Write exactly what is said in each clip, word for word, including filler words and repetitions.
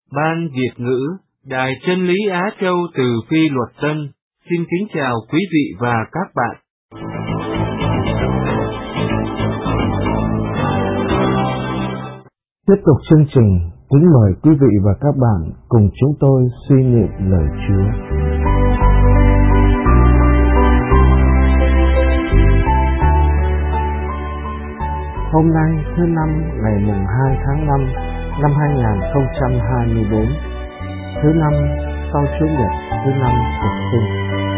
Ban Việt ngữ, Đài Chân lý Á Châu từ Phi Luật Tân, xin kính chào quý vị và các bạn. Tiếp tục chương trình, kính mời quý vị và các bạn cùng chúng tôi suy niệm lời Chúa. Hôm nay thứ năm ngày mùng hai tháng năm năm hai nghìn không trăm hai mươi bốn, thứ năm sau Chủ nhật thứ năm Phục sinh.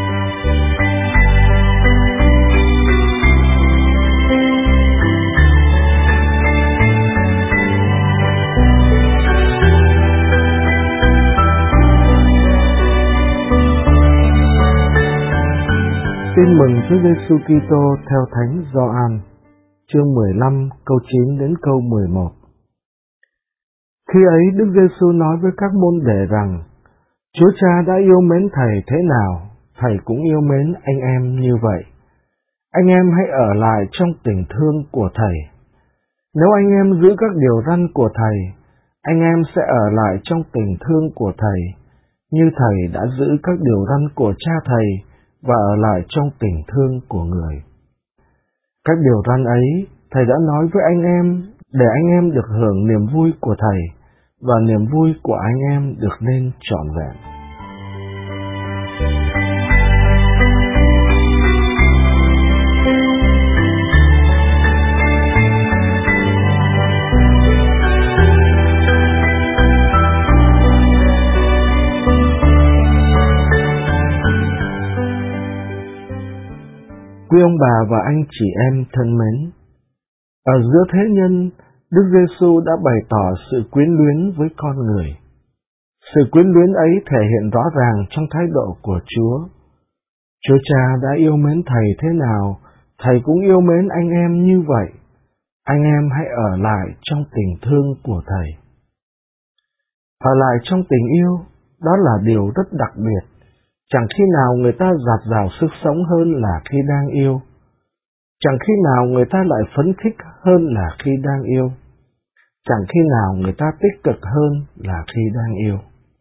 Tin mừng Chúa Giêsu Kitô theo Thánh Gioan, chương mười lăm câu chín đến câu mười một. Khi ấy Đức Giêsu nói với các môn đệ rằng: Chúa Cha đã yêu mến Thầy thế nào, Thầy cũng yêu mến anh em như vậy. Anh em hãy ở lại trong tình thương của Thầy. Nếu anh em giữ các điều răn của Thầy, anh em sẽ ở lại trong tình thương của Thầy, như Thầy đã giữ các điều răn của Cha Thầy và ở lại trong tình thương của người. Các điều răn ấy Thầy đã nói với anh em để anh em được hưởng niềm vui của Thầy và niềm vui của anh em được nên trọn vẹn. Quý ông bà và anh chị em thân mến, ở giữa thế nhân, Đức Giêsu đã bày tỏ sự quyến luyến với con người. Sự quyến luyến ấy thể hiện rõ ràng trong thái độ của Chúa. Chúa Cha đã yêu mến Thầy thế nào, Thầy cũng yêu mến anh em như vậy. Anh em hãy ở lại trong tình thương của Thầy. Ở lại trong tình yêu, đó là điều rất đặc biệt. Chẳng khi nào người ta dạt dào sức sống hơn là khi đang yêu. Chẳng khi nào người ta lại phấn khích hơn là khi đang yêu. Chẳng khi nào người ta tích cực hơn là khi đang yêu.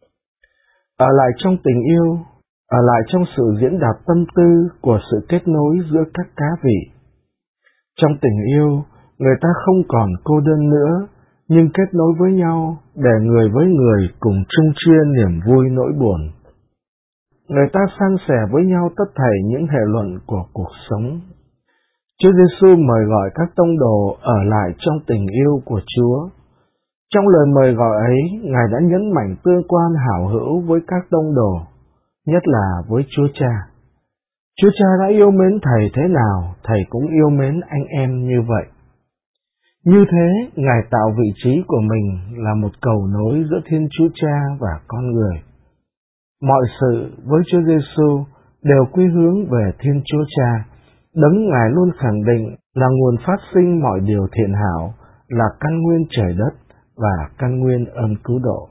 Ở lại trong tình yêu, ở lại trong sự diễn đạt tâm tư của sự kết nối giữa các cá vị. Trong tình yêu, người ta không còn cô đơn nữa, nhưng kết nối với nhau để người với người cùng chung chia niềm vui nỗi buồn. Người ta san sẻ với nhau tất thảy những hệ luận của cuộc sống. Chúa Giêsu mời gọi các tông đồ ở lại trong tình yêu của Chúa. Trong lời mời gọi ấy, Ngài đã nhấn mạnh tương quan hảo hữu với các tông đồ, nhất là với Chúa Cha. Chúa Cha đã yêu mến Thầy thế nào, Thầy cũng yêu mến anh em như vậy. Như thế, Ngài tạo vị trí của mình là một cầu nối giữa Thiên Chúa Cha và con người. Mọi sự với Chúa Giêsu đều quy hướng về Thiên Chúa Cha, đấng Ngài luôn khẳng định là nguồn phát sinh mọi điều thiện hảo, là căn nguyên trời đất và căn nguyên ơn cứu độ.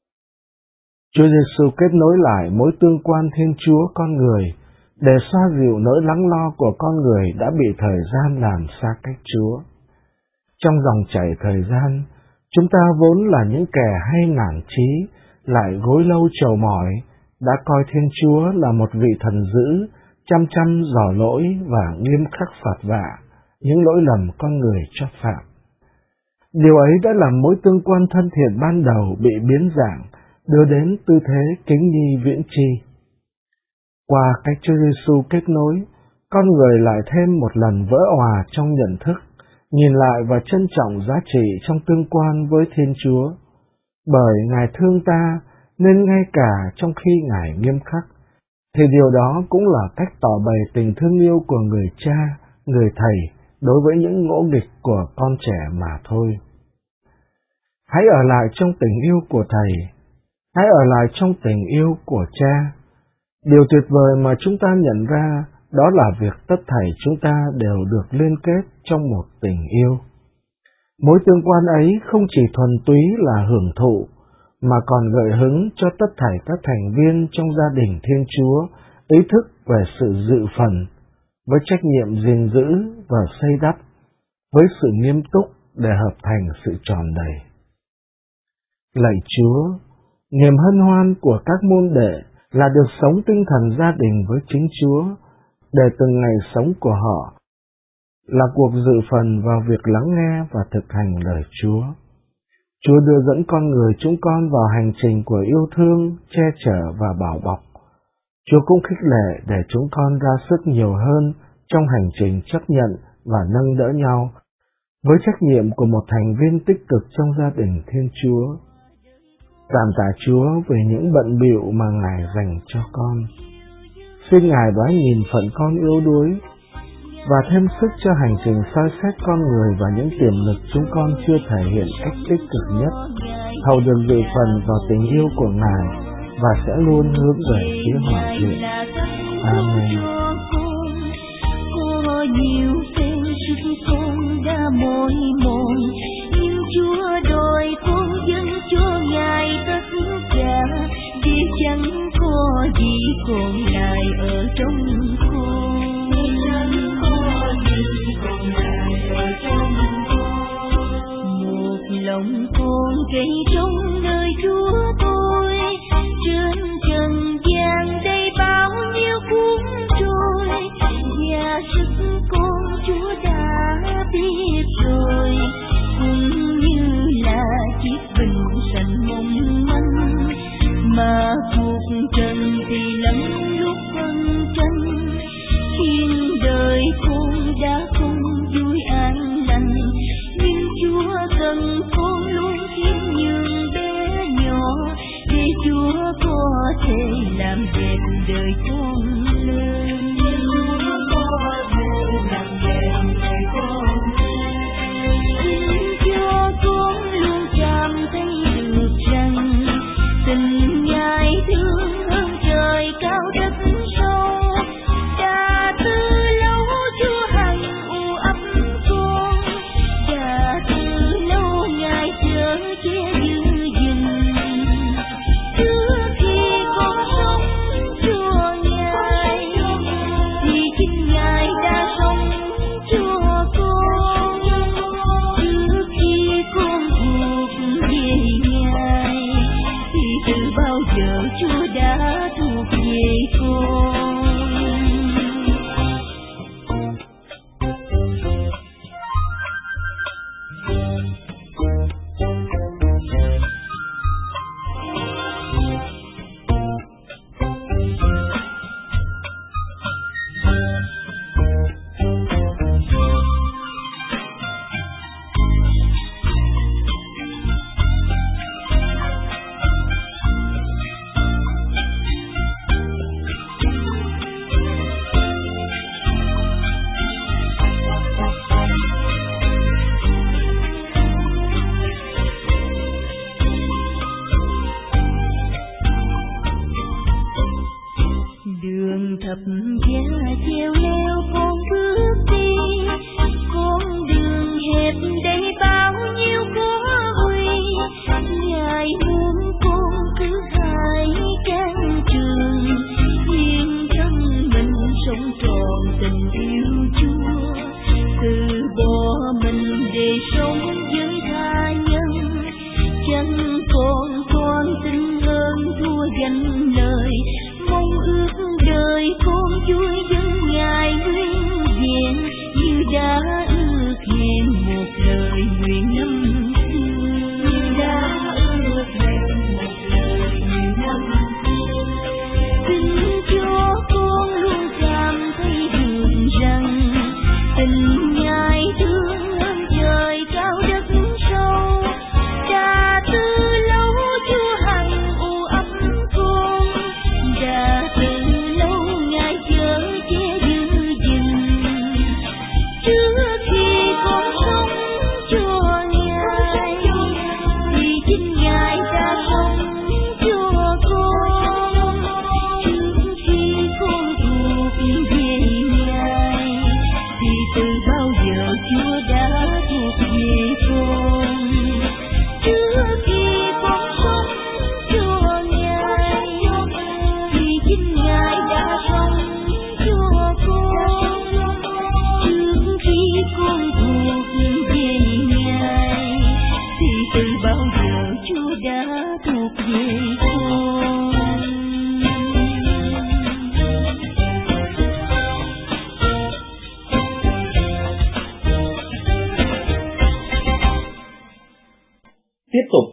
Chúa Giêsu kết nối lại mối tương quan Thiên Chúa con người để xoa dịu nỗi lắng lo của con người đã bị thời gian làm xa cách Chúa. Trong dòng chảy thời gian, chúng ta vốn là những kẻ hay nản chí, lại gối lâu trầu mỏi, đã coi Thiên Chúa là một vị thần dữ, chăm chăm dò lỗi và nghiêm khắc phạt vạ những lỗi lầm con người cho phạm. Điều ấy đã làm mối tương quan thân thiện ban đầu bị biến dạng, đưa đến tư thế kính nhi viễn chi. Qua cách Chúa Giêsu kết nối, con người lại thêm một lần vỡ òa trong nhận thức, nhìn lại và trân trọng giá trị trong tương quan với Thiên Chúa. Bởi Ngài thương ta, nên ngay cả trong khi Ngài nghiêm khắc, thì điều đó cũng là cách tỏ bày tình thương yêu của người cha, người thầy đối với những ngỗ nghịch của con trẻ mà thôi. Hãy ở lại trong tình yêu của Thầy, hãy ở lại trong tình yêu của Cha. Điều tuyệt vời mà chúng ta nhận ra đó là việc tất thảy chúng ta đều được liên kết trong một tình yêu. Mối tương quan ấy không chỉ thuần túy là hưởng thụ, mà còn gợi hứng cho tất thảy các thành viên trong gia đình Thiên Chúa ý thức về sự dự phần, với trách nhiệm gìn giữ và xây đắp, với sự nghiêm túc để hợp thành sự tròn đầy. Lạy Chúa, Niềm hân hoan của các môn đệ là được sống tinh thần gia đình với chính Chúa, để từng ngày sống của họ là cuộc dự phần vào việc lắng nghe và thực hành lời Chúa. Chúa đưa dẫn con người chúng con vào hành trình của yêu thương, che chở và bảo bọc. Chúa cũng khích lệ để chúng con ra sức nhiều hơn trong hành trình chấp nhận và nâng đỡ nhau, với trách nhiệm của một thành viên tích cực trong gia đình Thiên Chúa. Cảm tạ Chúa về những bận bịu mà Ngài dành cho con. Xin Ngài đoái nhìn phận con yếu đuối và thêm sức cho hành trình soi xét con người và những tiềm lực chúng con chưa thể hiện cách tích cực nhất, hầu được dự phần vào tình yêu của Ngài và sẽ luôn hướng về phía Hoàng viện. Amen. Có nhiều tên sức con đã mỏi mòn, nhưng Chúa đòi con dâng cho Ngài tất cả, vì chẳng có gì còn lại ở trong con. Một lòng con cây trong nơi Chúa tôi, trên trần gian đây bao nhiêu cuốn trôi, và sức con Chúa đã biết rồi, cũng như là chiếc bình sành mong manh, mà cuộc trần thì lắm lúc phân tranh, khiến đời con đã không vui an lành, nhưng Chúa cần con luôn khiêm nhường bé nhỏ, để Chúa có thể làm đẹp đời con lên. Xin cho con luôn cảm thấy được rằng tình Ngài thương hơn trời cao đất sâu, đã từ lâu Chúa hằng u ấp con, đã từ lâu Ngài chở che giữ gìn, trước khi con sống cho Ngài thì chính Ngài đã sống cho con, trước khi con thuộc về Ngài thì từ bao giờ Chúa đã thuộc về con. Đường thập giá treo leo con bước đi, con đường hẹp đầy bao nhiêu khó nguy, Ngài muốn con cứ hai cánh trường, yên thân mình sống trọn tình yêu Chúa, từ bỏ mình để sống với tha nhân, chẳng còn con tin hơn thua danh lời, mong ước đời con vui dân Ngài nguyên vẹn, như đã ước hẹn một lời nguyện năm xưa, đã ước hẹn một lời nguyện năm xưa. Xin cho con luôn cảm thấy được rằng tình Ngài thương hơn trời cao đất sâu, đã từ lâu Chúa hằng u ấp con,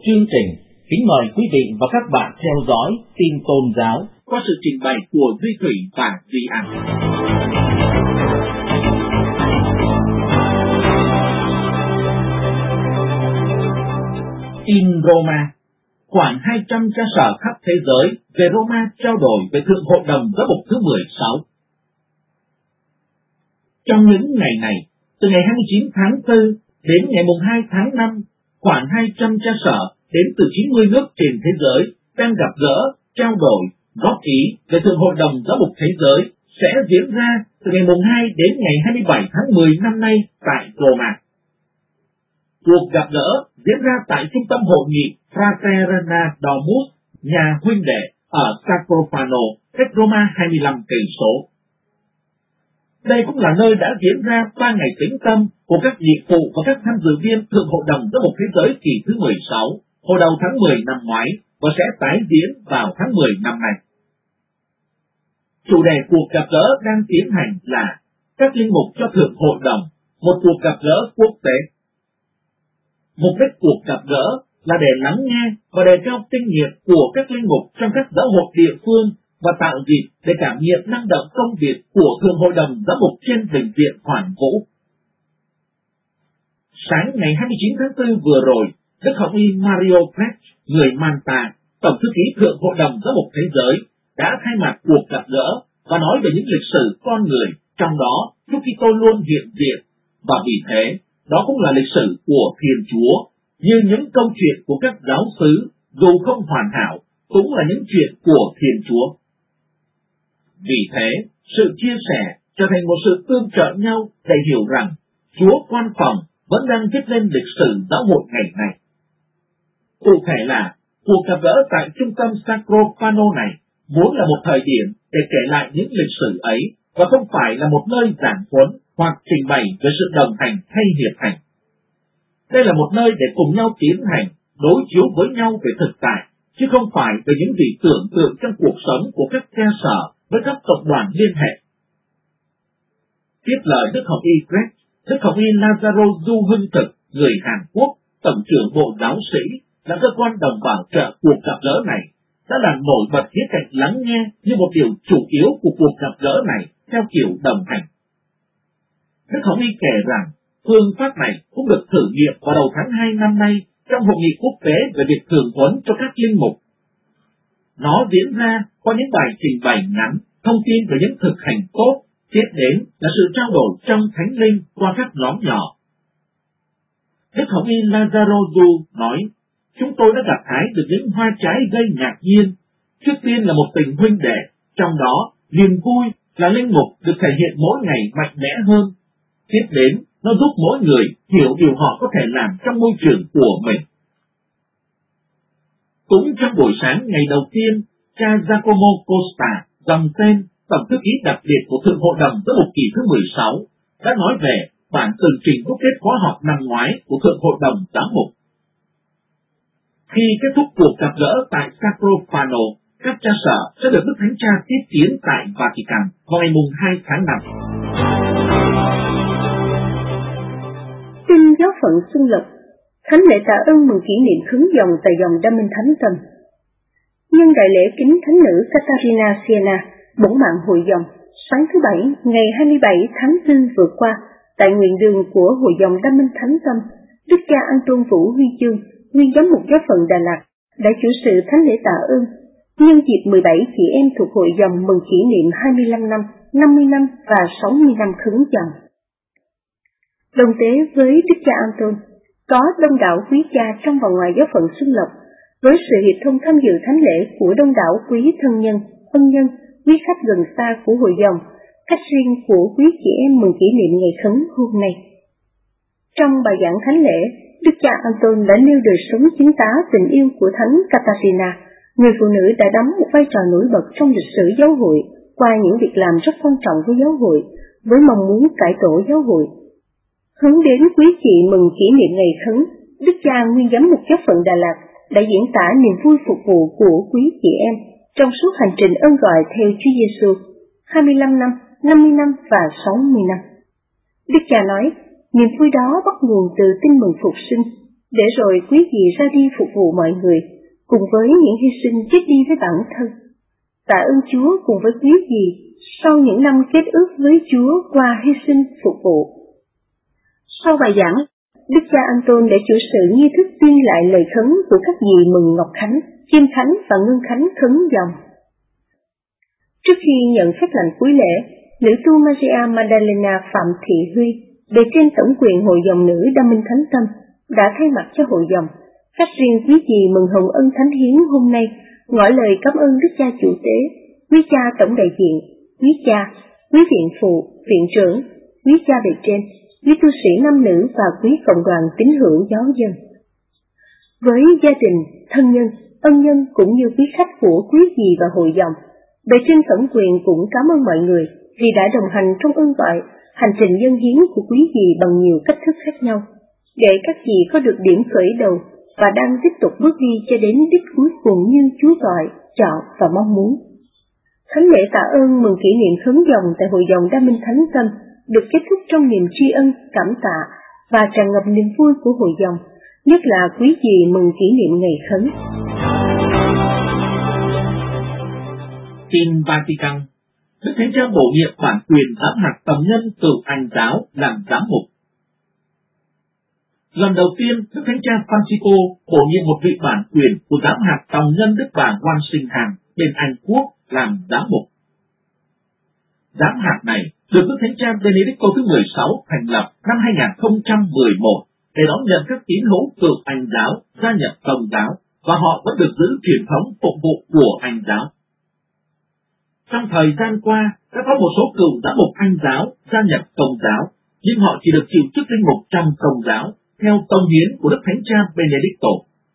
chương trình, kính mời quý vị và các bạn theo dõi tin tôn giáo qua sự trình bày của Duy Thủy và Duy An. In Roma, khoảng hai trăm cha sở khắp thế giới về Roma trao đổi về Thượng Hội đồng Giám mục thứ mười sáu. Trong những ngày này, từ ngày hai mươi chín tháng tư đến ngày hai tháng năm, khoảng hai trăm cha sở đến từ chín mươi nước trên thế giới đang gặp gỡ, trao đổi, góp ý về Thượng Hội đồng Giám mục Thế giới sẽ diễn ra từ ngày hai đến ngày hai mươi bảy tháng mười năm nay tại Roma. Cuộc gặp gỡ diễn ra tại trung tâm hội nghị Fraterna Domus, nhà huynh đệ ở Sacrofano, cách Roma hai mươi lăm cây số. Đây cũng là nơi đã diễn ra ba ngày tĩnh tâm của các vị phụ và các tham dự viên Thượng Hội đồng Giám mục Thế giới kỳ thứ mười sáu, hồi đầu tháng mười năm ngoái và sẽ tái diễn vào tháng mười năm nay. Chủ đề cuộc gặp gỡ đang tiến hành là các linh mục cho Thượng Hội đồng, một cuộc gặp gỡ quốc tế. Mục đích cuộc gặp gỡ là để lắng nghe và đề cao kinh nghiệm của các linh mục trong các giáo hội địa phương và tạo dịp để cảm nhận năng động công việc của Thượng Hội đồng Giám mục trên bệnh viện Hoàn Vũ. Sáng ngày hai mươi chín tháng tư vừa rồi, Đức Hồng y Mario Kretsch, người Manta, Tổng thư ký Thượng Hội đồng Giám mục Thế giới, đã thay mặt cuộc gặp gỡ và nói về những lịch sử con người, trong đó Chúa Kitô luôn hiện diện, và vì thế, đó cũng là lịch sử của Thiên Chúa, như những câu chuyện của các giáo xứ, dù không hoàn hảo, cũng là những chuyện của Thiên Chúa. Vì thế, sự chia sẻ trở thành một sự tương trợ nhau để hiểu rằng Chúa quan phòng vẫn đang viết lên lịch sử giáo hội ngày nay. Cụ thể là, cuộc gặp gỡ tại trung tâm Sacrofano này muốn là một thời điểm để kể lại những lịch sử ấy và không phải là một nơi giảng huấn hoặc trình bày về sự đồng hành hay hiệp hành. Đây là một nơi để cùng nhau tiến hành, đối chiếu với nhau về thực tại, chứ không phải về những gì tưởng tượng trong cuộc sống của các cha sở với các cộng đoàn liên hệ. Tiếp lời Đức Hồng y Kretsch, Đức Hồng y Lazaro Du Hưng Thực, người Hàn Quốc, Tổng trưởng Bộ Giáo sĩ, là cơ quan đồng bảo trợ cuộc gặp gỡ này, đã làm nổi bật khía cạnh lắng nghe như một điều chủ yếu của cuộc gặp gỡ này theo kiểu đồng hành. Đức Hồng y kể rằng, phương pháp này cũng được thử nghiệm vào đầu tháng hai năm nay trong hội nghị quốc tế về việc thường huấn cho các linh mục. Nó diễn ra qua những bài trình bày ngắn, thông tin về những thực hành tốt, tiếp đến là sự trao đổi trong thánh linh qua các nhóm nhỏ. Đức Hồng y Lazaro Du nói, chúng tôi đã gặt hái được những hoa trái gây ngạc nhiên. Trước tiên là một tình huynh đệ, trong đó niềm vui là linh mục được thể hiện mỗi ngày mạnh mẽ hơn. Tiếp đến, nó giúp mỗi người hiểu điều họ có thể làm trong môi trường của mình. Cũng trong buổi sáng ngày đầu tiên, cha Giacomo Costa, dòng tên Tổng thư ký đặc biệt của Thượng Hội đồng Giám mục kỳ thứ mười sáu, đã nói về bản tường trình đúc kết khóa họp năm ngoái của Thượng Hội đồng Giám mục. Khi kết thúc cuộc gặp gỡ tại Sacrofano, các cha sở sẽ được Đức Thánh Cha tiếp tiến tại Vatican vào ngày hai tháng năm. Tin giáo phận Xuân Lộc, thánh lễ tạ ơn mừng kỷ niệm khấn dòng tại dòng Đa Minh Thánh Tâm. Nhân đại lễ kính thánh nữ Catarina Siena, bổn mạng hội dòng, sáng thứ Bảy, ngày hai mươi bảy tháng tư vừa qua, tại nguyện đường của hội dòng Đa Minh Thánh Tâm, Đức cha Anton Vũ Huy Chương, nguyên giám mục giáo phận Đà Lạt, đã chủ sự thánh lễ tạ ơn, nhân dịp mười bảy chị em thuộc hội dòng mừng kỷ niệm hai mươi lăm năm, năm mươi năm và sáu mươi năm khấn dòng. Đồng tế với Đức cha Anton, có đông đảo quý cha trong và ngoài giáo phận Xuân Lộc, với sự hiệp thông tham dự thánh lễ của đông đảo quý thân nhân, ân nhân, quý khách gần xa của hội dòng, khách riêng của quý chị em mừng kỷ niệm ngày khấn hôm nay. Trong bài giảng thánh lễ, Đức cha Anton đã nêu đời sống chứng tá tình yêu của Thánh Catarina, người phụ nữ đã đóng một vai trò nổi bật trong lịch sử giáo hội qua những việc làm rất quan trọng với giáo hội, với mong muốn cải tổ giáo hội. Hướng đến quý chị mừng kỷ niệm ngày khấn, Đức cha nguyên giám mục giáo phận Đà Lạt đã diễn tả niềm vui phục vụ của quý chị em trong suốt hành trình ơn gọi theo Chúa Giêsu, hai mươi lăm năm, năm mươi năm và sáu mươi năm. Đức cha nói, niềm vui đó bắt nguồn từ tin mừng phục sinh, để rồi quý vị ra đi phục vụ mọi người, cùng với những hy sinh chết đi với bản thân. Tạ ơn Chúa cùng với quý vị sau những năm kết ước với Chúa qua hy sinh phục vụ. Sau bài giảng, Đức cha Anton đã chủ sự nghi thức tuyên lại lời khấn của các vị mừng Ngọc Khánh, Kim Khánh và Ngân Khánh khấn dòng. Trước khi nhận phép lành cuối lễ, nữ tu Maria Magdalena Phạm Thị Huy, bề trên tổng quyền Hội dòng nữ Đa Minh Thánh Tâm, đã thay mặt cho hội dòng, cách riêng quý vị mừng hồng ân thánh hiến hôm nay, ngỏ lời cảm ơn Đức cha chủ tế, quý cha tổng đại diện, quý cha, quý viện phụ, viện trưởng, quý cha bề trên, quý tu sĩ nam nữ và quý cộng đoàn tín hữu giáo dân. Với gia đình, thân nhân, ân nhân cũng như quý khách của quý vị và hội dòng, bề trên tổng quyền cũng cảm ơn mọi người vì đã đồng hành trong ơn gọi, hành trình dân hiến của quý vị bằng nhiều cách thức khác nhau, để các vị có được điểm khởi đầu và đang tiếp tục bước đi cho đến đích cuối cùng như Chúa gọi, chọn và mong muốn. Thánh lễ tạ ơn mừng kỷ niệm khấn dòng tại Hội dòng Đa Minh Thánh Tâm được kết thúc trong niềm tri ân, cảm tạ và tràn ngập niềm vui của hội dòng, nhất là quý vị mừng kỷ niệm ngày khấn. Tin Vatican, Đức Thánh Cha bổ nhiệm bản quyền giám hạt tòng nhân từ Anh giáo làm giám mục. Lần đầu tiên, Đức Thánh Cha Francisco bổ nhiệm một vị bản quyền của giám hạt tòng nhân Đức bà Quan Sinh Hàn bên Anh Quốc làm giám mục. Giám hạt này được Đức Thánh Cha Benedicto thứ mười sáu thành lập năm hai nghìn không trăm mười một để đón nhận các tín hữu từ Anh giáo gia nhập Công giáo, và họ vẫn được giữ truyền thống phục vụ của Anh giáo. Trong thời gian qua, đã có một số cựu giám mục Anh giáo gia nhập Công giáo, nhưng họ chỉ được chịu chức linh mục trong Công giáo theo tông hiến của Đức Thánh Cha Benedicto.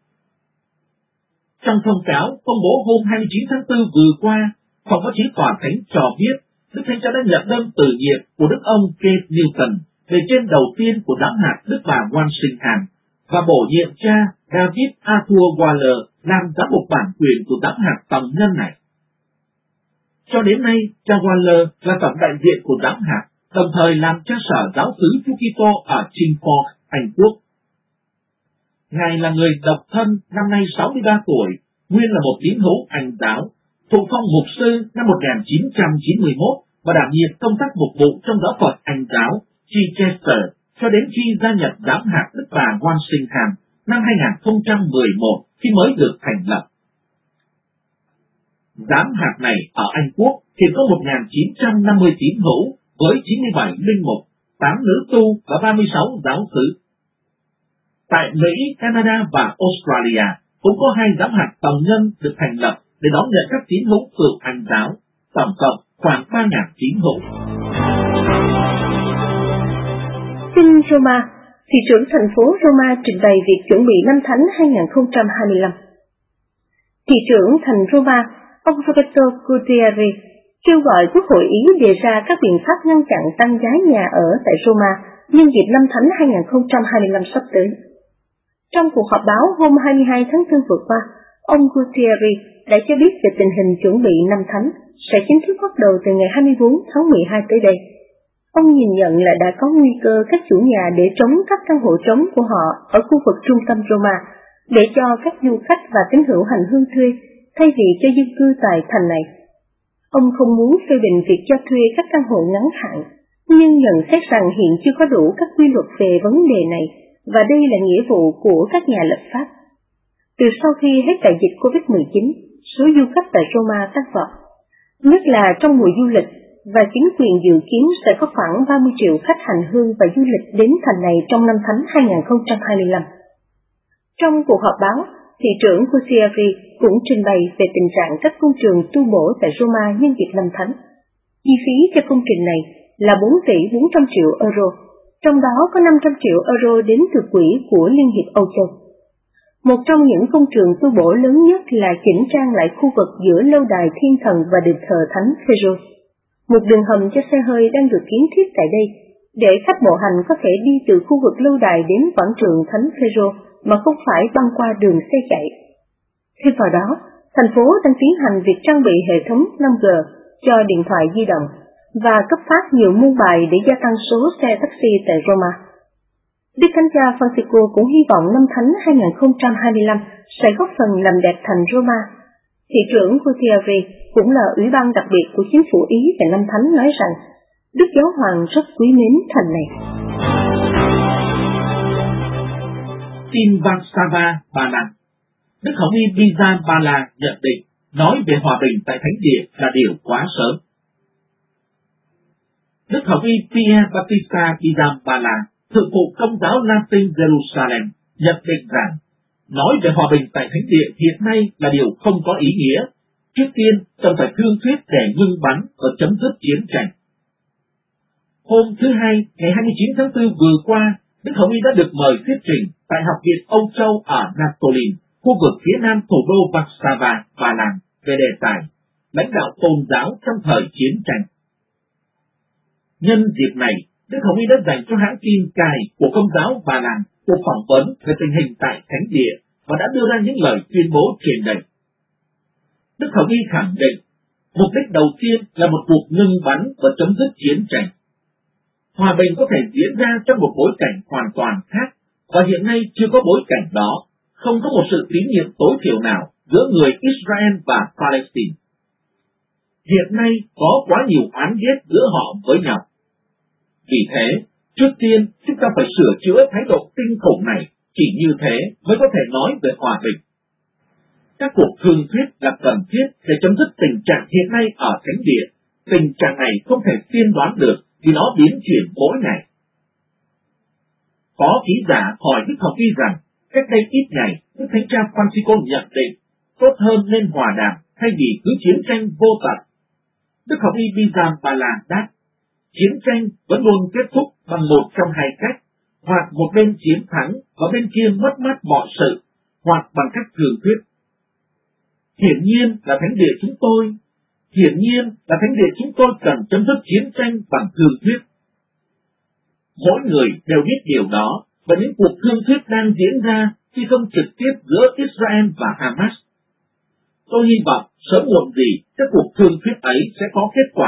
Trong thông cáo công bố hôm hai mươi chín tháng tư vừa qua, Phòng báo chí Tòa Thánh cho biết Đức Thánh Cha đã nhận đơn từ nhiệm của Đức ông Keith Newton, bề trên đầu tiên của giám hạt Đức bà Quan Sinh Hàn, và bổ nhiệm cha David Arthur Waller làm giám mục bản quyền của giám hạt tòng nhân này. Cho đến nay, cha Waller là tổng đại diện của giám hạt, đồng thời làm cha sở giáo xứ Chúa Kitô ở Chingford, Anh Quốc. Ngài là người độc thân, năm nay sáu mươi ba tuổi, nguyên là một tín hữu Anh giáo, thụ phong mục sư năm một nghìn chín trăm chín mươi mốt và đảm nhiệm công tác mục vụ trong giáo phận Anh giáo Chichester cho đến khi gia nhập giám hạt Đức bà Quan Sinh Hàn năm hai nghìn không trăm mười một khi mới được thành lập. Giám hạt này ở Anh Quốc hiện có một nghìn chín trăm năm mươi tín hữu với chín mươi bảy linh mục, tám nữ tu và ba mươi sáu giáo xứ. Tại Mỹ, Canada và Australia cũng có hai giám hạt tòng nhân được thành lập để đón nhận các tín hữu từ Anh giáo, tổng cộng khoảng ba nghìn tín hữu. Tin Roma, thị trưởng thành phố Roma trình bày việc chuẩn bị năm thánh hai nghìn không trăm hai mươi lăm. Thị trưởng thành Roma, ông Roberto Gutierrez, kêu gọi Quốc hội Ý đề ra các biện pháp ngăn chặn tăng giá nhà ở tại Roma nhân dịp năm thánh hai nghìn không trăm hai mươi lăm sắp tới. Trong cuộc họp báo hôm hai mươi hai tháng tư vừa qua, ông Gutierrez đã cho biết về tình hình chuẩn bị năm thánh sẽ chính thức bắt đầu từ ngày hai mươi bốn tháng mười hai tới đây. Ông nhìn nhận là đã có nguy cơ các chủ nhà để trống các căn hộ trống của họ ở khu vực trung tâm Roma để cho các du khách và tín hữu hành hương thuê thay vì cho dân cư tại thành này. Ông không muốn phê bình việc cho thuê các căn hộ ngắn hạn, nhưng nhận xét rằng hiện chưa có đủ các quy luật về vấn đề này, và đây là nghĩa vụ của các nhà lập pháp. Từ sau khi hết đại dịch covid mười chín, số du khách tại Roma tăng vọt, nhất là trong mùa du lịch, và chính quyền dự kiến sẽ có khoảng ba mươi triệu khách hành hương và du lịch đến thành này trong năm thánh hai nghìn không trăm hai mươi lăm. Trong cuộc họp báo, thị trưởng Gutierrez cũng trình bày về tình trạng các công trường tu bổ tại Roma nhân dịp năm thánh. Chi phí cho công trình này là bốn tỷ bốn trăm triệu euro, trong đó có năm trăm triệu euro đến từ quỹ của Liên hiệp Âu Châu. Một trong những công trường tu bổ lớn nhất là chỉnh trang lại khu vực giữa lâu đài Thiên Thần và đền thờ Thánh Phêrô. Một đường hầm cho xe hơi đang được kiến thiết tại đây, để khách bộ hành có thể đi từ khu vực lâu đài đến quảng trường Thánh Phêrô mà không phải băng qua đường xe chạy. Thêm vào đó, thành phố đang tiến hành việc trang bị hệ thống năm G cho điện thoại di động và cấp phát nhiều môn bài để gia tăng số xe taxi tại Roma. Đức Thánh cha Francisco cũng hy vọng năm thánh hai không hai lăm sẽ góp phần làm đẹp thành Roma. Thị trưởng Gutierrez cũng là ủy ban đặc biệt của chính phủ Ý về năm thánh nói rằng Đức Giáo Hoàng rất quý mến thành này. Tin Varsava, Ba Lan. Đức Hồng y Bizan Ba Lan nhận định nói về hòa bình tại Thánh Địa là điều quá sớm. Đức Hồng y Pierre Battista Bizan Ba Lan, thượng phụ Công giáo Latin Jerusalem, nhận định rằng nói về hòa bình tại Thánh Địa hiện nay là điều không có ý nghĩa. Trước tiên, cần phải thương thuyết để ngưng bắn và chấm dứt chiến tranh. Hôm thứ Hai, ngày hai mươi chín tháng tư vừa qua, Đức Hồng y đã được mời thuyết trình tại Học viện Âu Châu ở Natolin, khu vực phía nam thủ đô Warszawa, Ba Lan, về đề tài lãnh đạo tôn giáo trong thời chiến tranh. Nhân dịp này, Đức Hồng y đã dành cho hãng tin Cài của Công giáo Ba Lan cuộc phỏng vấn về tình hình tại Thánh Địa và đã đưa ra những lời tuyên bố trên đây. Đức Hồng y khẳng định, mục đích đầu tiên là một cuộc ngưng bắn và chấm dứt chiến tranh. Hòa bình có thể diễn ra trong một bối cảnh hoàn toàn khác, và hiện nay chưa có bối cảnh đó, không có một sự tín nhiệm tối thiểu nào giữa người Israel và Palestine. Hiện nay có quá nhiều oán ghét giữa họ với nhau. Vì thế, trước tiên chúng ta phải sửa chữa thái độ kinh khủng này, chỉ như thế mới có thể nói về hòa bình. Các cuộc thương thuyết là cần thiết để chấm dứt tình trạng hiện nay ở Thánh Địa. Tình trạng này không thể tiên đoán được vì nó biến chuyển mỗi ngày. Có ký giả hỏi Đức Hồng y rằng, cách đây ít ngày, Đức Thánh cha Francisco nhận định tốt hơn nên hòa đàm thay vì cứ chiến tranh vô tận. Đức Hồng y Bizan Ba Lan đáp, chiến tranh vẫn luôn kết thúc bằng một trong hai cách, hoặc một bên chiến thắng và bên kia mất mát mọi sự, hoặc bằng cách thương thuyết. Hiển nhiên là Thánh Địa chúng tôi, hiển nhiên là Thánh Địa chúng tôi cần chấm dứt chiến tranh bằng thương thuyết. Mỗi người đều biết điều đó, và những cuộc thương thuyết đang diễn ra khi không trực tiếp giữa Israel và Hamas. Tôi hy vọng sớm muộn gì các cuộc thương thuyết ấy sẽ có kết quả.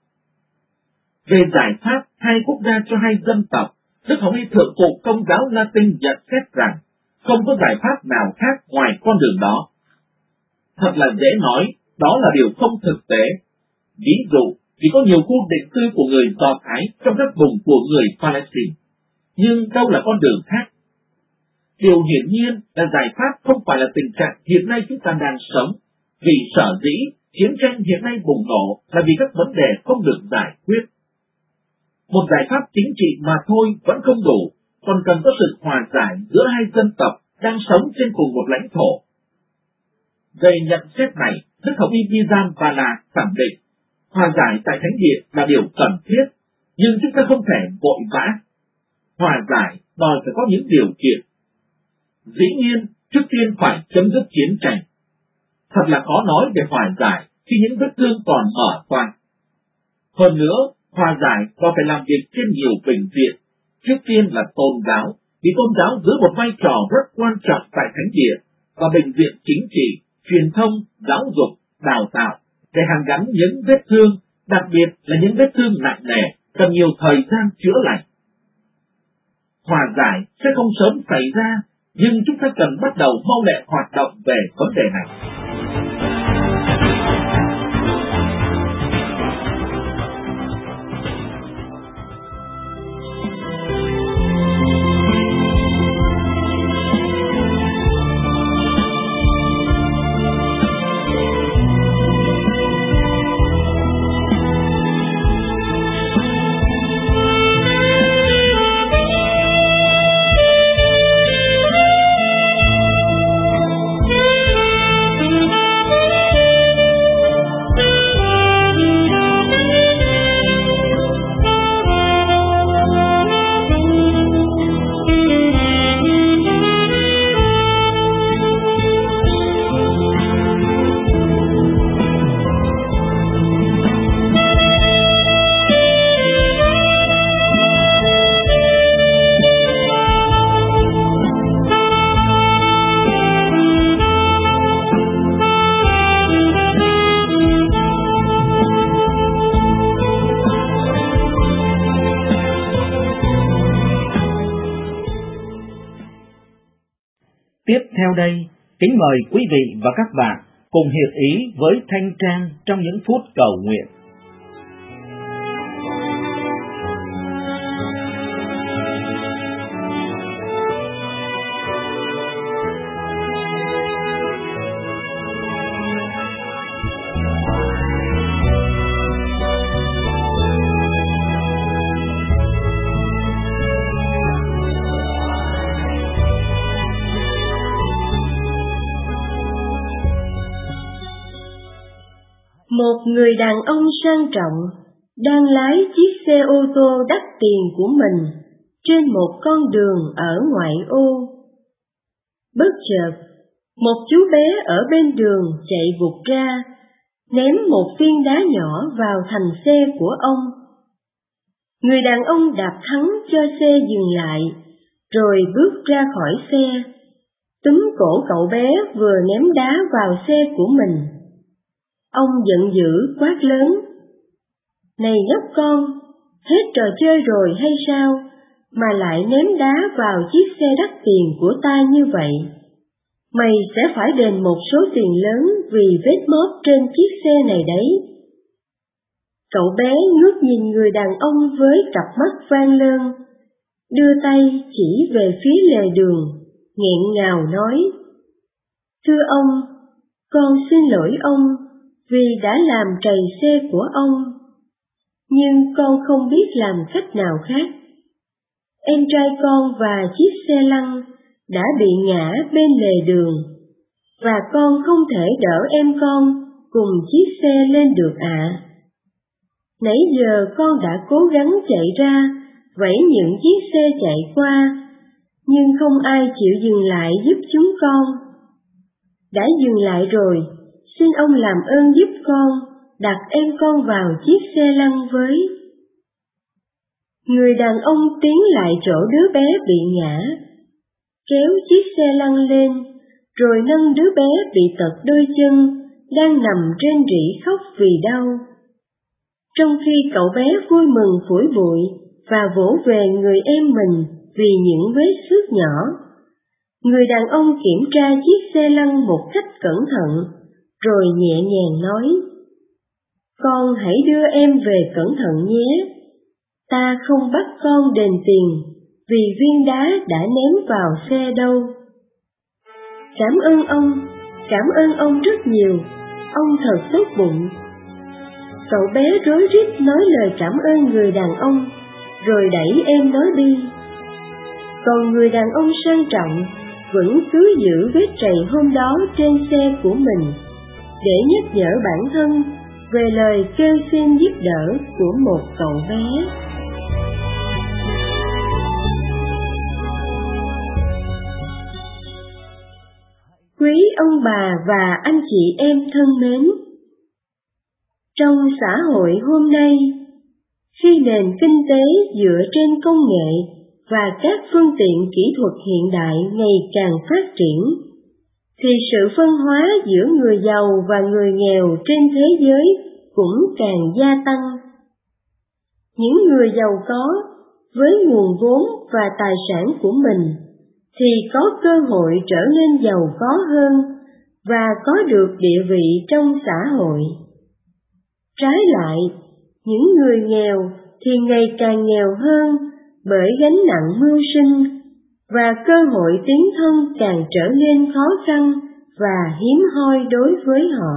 Về giải pháp hai quốc gia cho hai dân tộc, Đức Hồng y Thượng phụ Công giáo Latin nhận xét rằng không có giải pháp nào khác ngoài con đường đó. Thật là dễ nói, đó là điều không thực tế. Ví dụ, vì có nhiều khu định cư của người Do Thái trong các vùng của người Palestine, nhưng đâu là con đường khác? Điều hiển nhiên là giải pháp không phải là tình trạng hiện nay chúng ta đang sống, vì sở dĩ chiến tranh hiện nay bùng nổ là vì các vấn đề không được giải quyết. Một giải pháp chính trị mà thôi vẫn không đủ, còn cần có sự hòa giải giữa hai dân tộc đang sống trên cùng một lãnh thổ. Về nhận xét này, Đức Hồng y Bizan Ba Lan khẳng định, hòa giải tại Thánh Địa là điều cần thiết, nhưng chúng ta không thể vội vã. Hòa giải đòi phải có những điều kiện. Dĩ nhiên, trước tiên phải chấm dứt chiến tranh. Thật là khó nói về hòa giải khi những vết thương còn mở toang. Hơn nữa, hòa giải còn phải làm việc trên nhiều bệnh viện. Trước tiên là tôn giáo, vì tôn giáo giữ một vai trò rất quan trọng tại Thánh Địa, và bệnh viện chính trị, truyền thông, giáo dục, đào tạo, để hàn gắn những vết thương, đặc biệt là những vết thương nặng nề, cần nhiều thời gian chữa lành. Hòa giải sẽ không sớm xảy ra, nhưng chúng ta cần bắt đầu mau lẹ hoạt động về vấn đề này. Theo đây, kính mời quý vị và các bạn cùng hiệp ý với Thanh Trang trong những phút cầu nguyện. Một người đàn ông sang trọng đang lái chiếc xe ô tô đắt tiền của mình trên một con đường ở ngoại ô. Bất chợt, một chú bé ở bên đường chạy vụt ra, ném một viên đá nhỏ vào thành xe của ông. Người đàn ông đạp thắng cho xe dừng lại, rồi bước ra khỏi xe, túm cổ cậu bé vừa ném đá vào xe của mình. Ông giận dữ quát lớn: "Này nhóc con, hết trò chơi rồi hay sao, mà lại ném đá vào chiếc xe đắt tiền của ta như vậy? Mày sẽ phải đền một số tiền lớn vì vết móp trên chiếc xe này đấy." Cậu bé ngước nhìn người đàn ông với cặp mắt van lơn, đưa tay chỉ về phía lề đường, nghẹn ngào nói: "Thưa ông, con xin lỗi ông vì đã làm trầy xe của ông, nhưng con không biết làm cách nào khác. Em trai con và chiếc xe lăn đã bị ngã bên lề đường, và con không thể đỡ em con cùng chiếc xe lên được ạ. Nãy giờ con đã cố gắng chạy ra, vẫy những chiếc xe chạy qua, nhưng không ai chịu dừng lại giúp chúng con. Đã dừng lại rồi, xin ông làm ơn giúp con đặt em con vào chiếc xe lăn với." Người đàn ông tiến lại chỗ đứa bé bị ngã, kéo chiếc xe lăn lên, rồi nâng đứa bé bị tật đôi chân, đang nằm rên rỉ khóc vì đau. Trong khi cậu bé vui mừng phủi bụi và vỗ về người em mình vì những vết xước nhỏ, người đàn ông kiểm tra chiếc xe lăn một cách cẩn thận, rồi nhẹ nhàng nói: "Con hãy đưa em về cẩn thận nhé. Ta không bắt con đền tiền vì viên đá đã ném vào xe đâu." "Cảm ơn ông, cảm ơn ông rất nhiều, ông thật tốt bụng." Cậu bé rối rít nói lời cảm ơn người đàn ông, rồi đẩy em nó đi. Còn người đàn ông sang trọng vẫn cứ giữ vết trầy hôm đó trên xe của mình, để nhắc nhở bản thân về lời kêu xin giúp đỡ của một cậu bé. Quý ông bà và anh chị em thân mến, trong xã hội hôm nay, khi nền kinh tế dựa trên công nghệ và các phương tiện kỹ thuật hiện đại ngày càng phát triển, thì sự phân hóa giữa người giàu và người nghèo trên thế giới cũng càng gia tăng. Những người giàu có, với nguồn vốn và tài sản của mình, thì có cơ hội trở nên giàu có hơn và có được địa vị trong xã hội. Trái lại, những người nghèo thì ngày càng nghèo hơn bởi gánh nặng mưu sinh, và cơ hội tiến thân càng trở nên khó khăn và hiếm hoi đối với họ.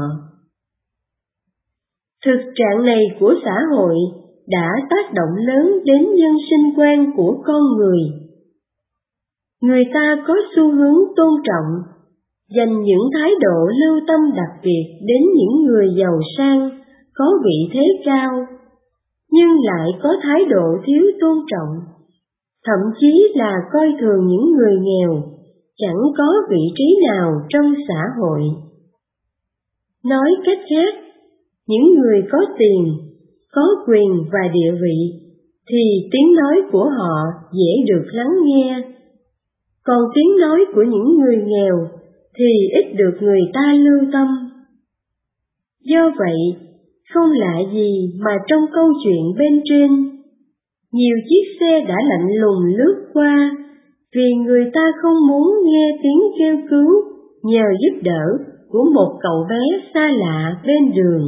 Thực trạng này của xã hội đã tác động lớn đến nhân sinh quan của con người. Người ta có xu hướng tôn trọng, dành những thái độ lưu tâm đặc biệt đến những người giàu sang, có vị thế cao, nhưng lại có thái độ thiếu tôn trọng, thậm chí là coi thường những người nghèo, chẳng có vị trí nào trong xã hội. Nói cách khác, những người có tiền, có quyền và địa vị, thì tiếng nói của họ dễ được lắng nghe, còn tiếng nói của những người nghèo thì ít được người ta lưu tâm. Do vậy, không lạ gì mà trong câu chuyện bên trên, nhiều chiếc xe đã lạnh lùng lướt qua, vì người ta không muốn nghe tiếng kêu cứu, nhờ giúp đỡ của một cậu bé xa lạ bên đường.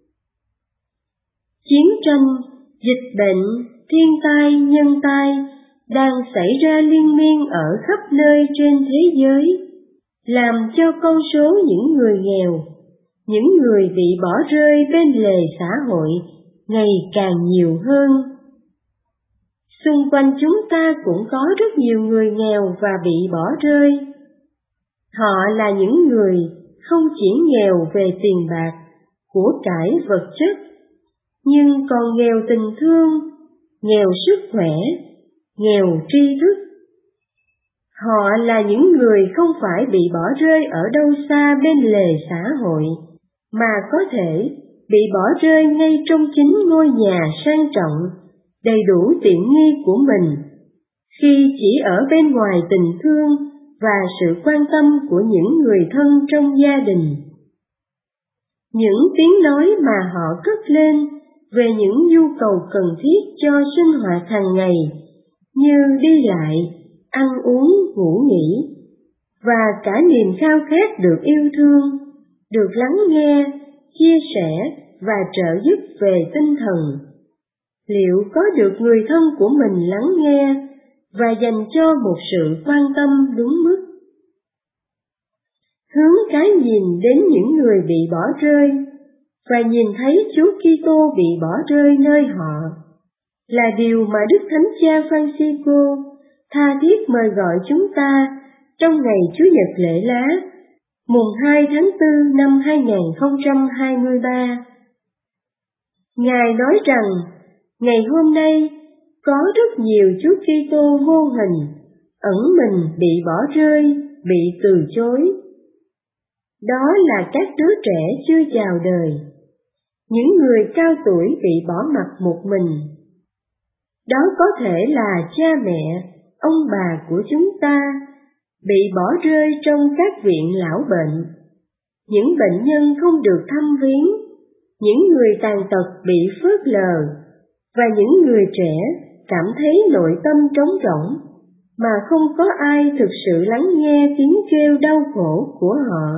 Chiến tranh, dịch bệnh, thiên tai, nhân tai đang xảy ra liên miên ở khắp nơi trên thế giới, làm cho con số những người nghèo, những người bị bỏ rơi bên lề xã hội ngày càng nhiều hơn. Xung quanh chúng ta cũng có rất nhiều người nghèo và bị bỏ rơi. Họ là những người không chỉ nghèo về tiền bạc, của cải vật chất, nhưng còn nghèo tình thương, nghèo sức khỏe, nghèo tri thức. Họ là những người không phải bị bỏ rơi ở đâu xa bên lề xã hội, mà có thể bị bỏ rơi ngay trong chính ngôi nhà sang trọng, đầy đủ tiện nghi của mình, khi chỉ ở bên ngoài tình thương và sự quan tâm của những người thân trong gia đình. Những tiếng nói mà họ cất lên về những nhu cầu cần thiết cho sinh hoạt hàng ngày, như đi lại, ăn uống, ngủ nghỉ, và cả niềm khao khát được yêu thương, được lắng nghe, chia sẻ và trợ giúp về tinh thần. Liệu có được người thân của mình lắng nghe và dành cho một sự quan tâm đúng mức? Hướng cái nhìn đến những người bị bỏ rơi và nhìn thấy Chúa Kitô bị bỏ rơi nơi họ là điều mà Đức Thánh Cha Francisco tha thiết mời gọi chúng ta trong ngày Chúa Nhật lễ lá, mùng hai tháng tư năm hai nghìn không trăm hai mươi ba. Ngài nói rằng, ngày hôm nay có rất nhiều Chúa Kitô vô hình, ẩn mình bị bỏ rơi, bị từ chối. Đó là các đứa trẻ chưa chào đời, những người cao tuổi bị bỏ mặc một mình. Đó có thể là cha mẹ, ông bà của chúng ta, bị bỏ rơi trong các viện lão bệnh, những bệnh nhân không được thăm viếng, những người tàn tật bị phớt lờ, và những người trẻ cảm thấy nội tâm trống rỗng, mà không có ai thực sự lắng nghe tiếng kêu đau khổ của họ.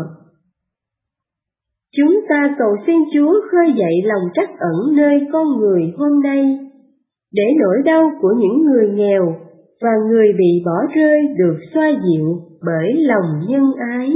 Chúng ta cầu xin Chúa khơi dậy lòng trắc ẩn nơi con người hôm nay, để nỗi đau của những người nghèo và người bị bỏ rơi được xoa dịu bởi lòng nhân ái.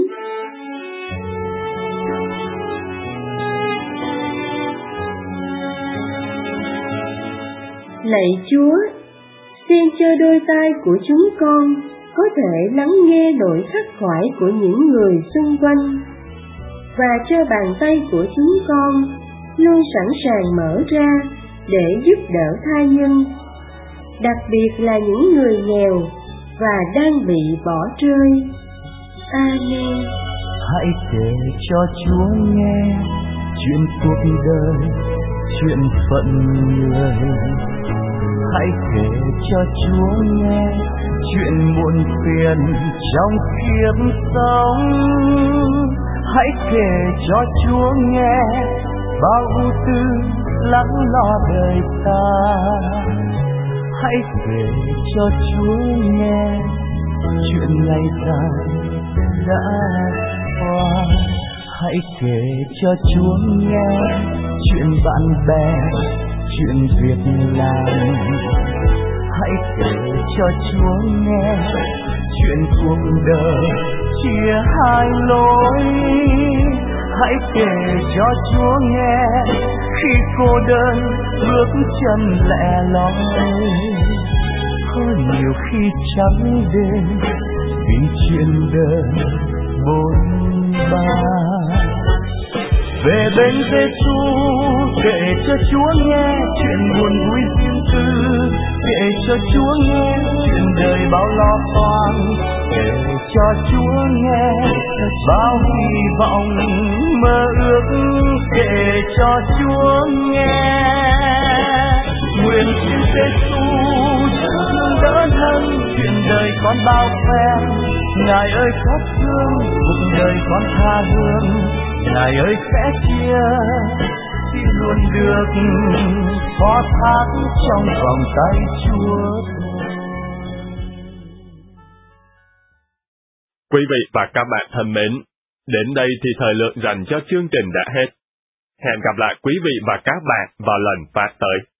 Lạy Chúa, xin cho đôi tai của chúng con có thể lắng nghe nỗi khắc khoải của những người xung quanh, và cho bàn tay của chúng con luôn sẵn sàng mở ra để giúp đỡ tha nhân, đặc biệt là những người nghèo và đang bị bỏ rơi. Amen. Hãy kể cho Chúa nghe chuyện cuộc đời, chuyện phận người. Hãy kể cho Chúa nghe chuyện muộn phiền trong kiếp sống. Hãy kể cho Chúa nghe bao ưu tư lắng lo đời ta. Hãy kể cho Chúa nghe chuyện ngày dài đã qua. Hãy kể cho Chúa nghe chuyện bạn bè, chuyện việc làm. Hãy kể cho Chúa nghe chuyện cuộc đời chia hai lối. Hãy kể cho Chúa nghe khi cô đơn bước chân lẻ loi. Có nhiều khi trắng đêm vì chuyện đời bôn ba. Về bên Giêsu kể cho Chúa nghe chuyện buồn vui riêng tư, kể cho Chúa nghe chuyện đời bao lo toan, kể cho Chúa nghe bao hy vọng mơ ước, kể cho Chúa nghe. Nguyện xin Giêsu thương đỡ thân, chuyện đời con bao phen. Ngài ơi xót thương, cuộc đời con tha hương. Ngài ơi sẽ chia, xin luôn được phó thác trong vòng tay Chúa. Quý vị và các bạn thân mến, đến đây thì thời lượng dành cho chương trình đã hết. Hẹn gặp lại quý vị và các bạn vào lần phát tới.